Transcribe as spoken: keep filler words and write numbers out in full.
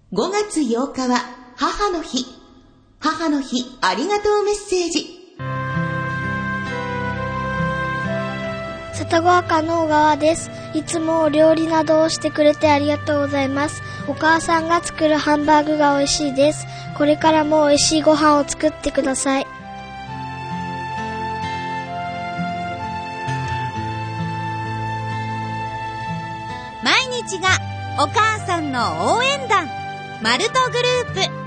ごがつようかは母の日。母の日ありがとうメッセージ。 世田谷区の小川です。いつもお料理などをしてくれてありがとうございます。お母さんが作るハンバーグが美味しいです。これからも美味しいご飯を作ってください。 毎日がお母さんの応援団。マルトグループ。